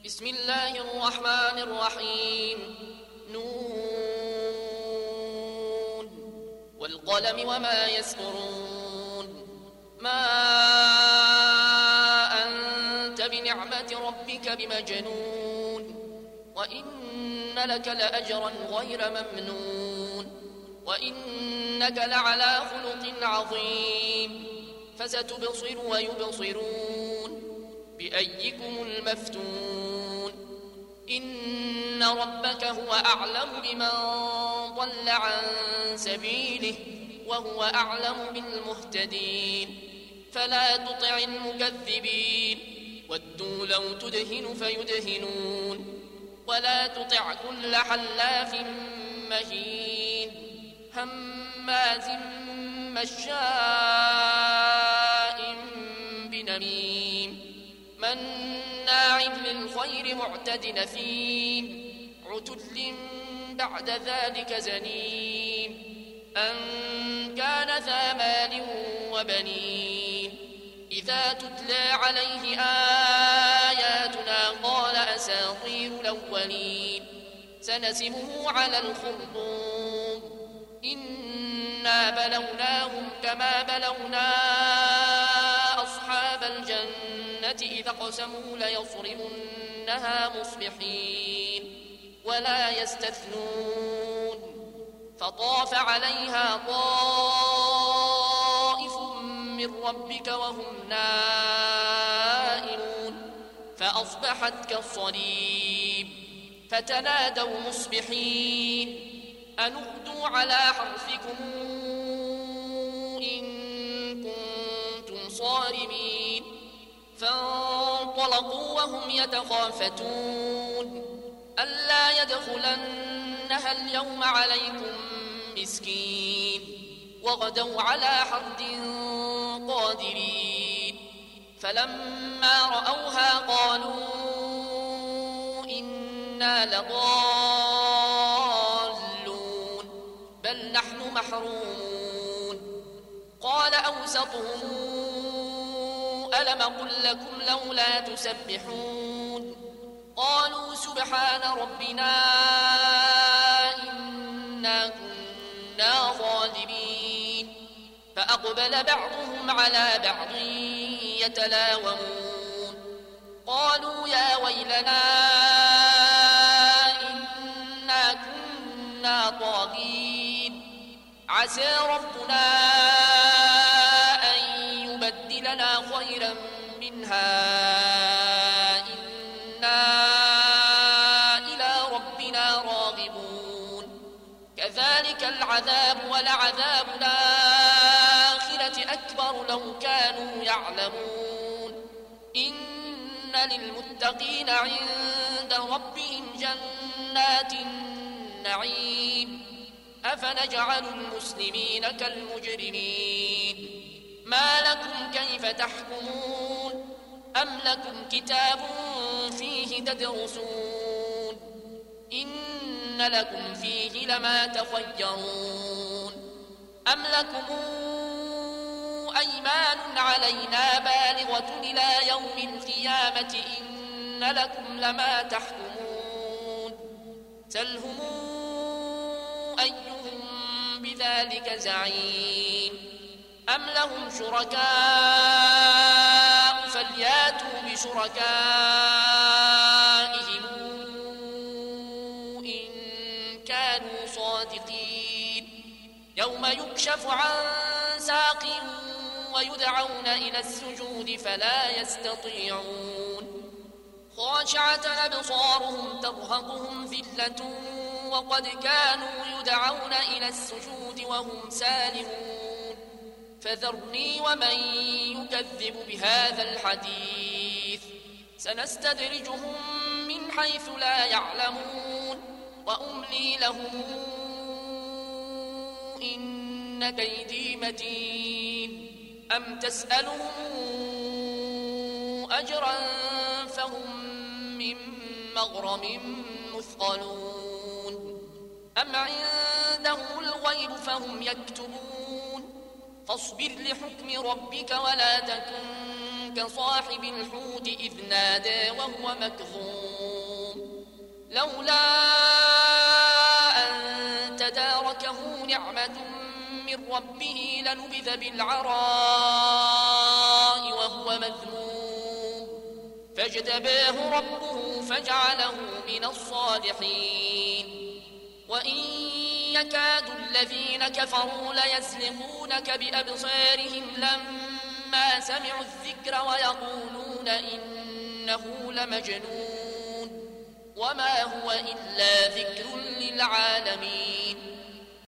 بسم الله الرحمن الرحيم. نون والقلم وما يسطرون. ما أنت بنعمة ربك بمجنون، وإن لك لأجرا غير ممنون، وإنك لعلى خلق عظيم. فستبصر ويبصرون بأيكم المفتون. إن ربك هو أعلم بمن ضل عن سبيله وهو أعلم بالمهتدين. فلا تطع المكذبين، ودوا لو تدهن فيدهنون. ولا تطع كل حلاف مهين هماز مشاء بنميم مناع للخير معتد أثيم عتل بعد ذلك زنيم أن كان ذا مال وبنين. إذا تتلى عليه آياتنا قال أساطير الأولين. سنسمه على الخرطوم. إنا بلوناهم كما بلونا أصحاب الجنة إذا اقسموا ليصرمنها مصبحين ولا يستثنون. فطاف عليها طائف من ربك وهم نائمون فأصبحت كالصريم. فتنادوا مصبحين أن اغدوا على حرثكم إن كنتم صارمين. فانطلقوا وهم يتخافتون ألا يدخلنها اليوم عليكم مسكين. وغدوا على حرد قادرين. فلما رأوها قالوا إنا لضالون بل نحن محرومون. قال أوسطهم ألم قل لكم لولا تسبحون. قالوا سبحان ربنا إنا كنا ظالمين. فأقبل بعضهم على بعض يتلاومون. قالوا يا ويلنا إنا كنا طاغين. عسى ربنا أن يبدلنا خيرا منها إنا إلى ربنا راغبون. كذلك العذاب ولعذاب الآخرة أكبر لو كانوا يعلمون. إن للمتقين عند ربهم جنات النعيم. أفنجعل المسلمين كالمجرمين. ما لكم كيف تحكمون؟ أم لكم كتاب فيه تدرسون إن لكم فيه لما تخيرون. أم لكم أيمان علينا بالغة إلى يوم القيامة إن لكم لما تحكمون. سلهم أيهم بذلك زعيم. أم لهم شركاء فلياتوا بشركائهم إن كانوا صادقين. يوم يكشف عن ساق ويدعون إلى السجود فلا يستطيعون. خاشعة أبصارهم ترهقهم ذلة وقد كانوا يدعون إلى السجود وهم سالمون. فذرني ومن يكذب بهذا الحديث سنستدرجهم من حيث لا يعلمون وأملي لهم إن كيدي متين. أم تسألهم أجرا فهم من مغرم مثقلون. أم عندهم الغيب فهم يكتبون. فاصبر لحكم ربك ولا تكن كصاحب الحوت إذ نادى وهو مكظوم لولا أن تداركه نعمة من ربه لنبذ بالعراء وهو مذموم فاجتباه ربه فجعله من الصالحين وإن يكاد الذين كفروا ليزلقونك بأبصارهم لما سمعوا الذكر ويقولون إنه لمجنون وما هو إلا ذكر للعالمين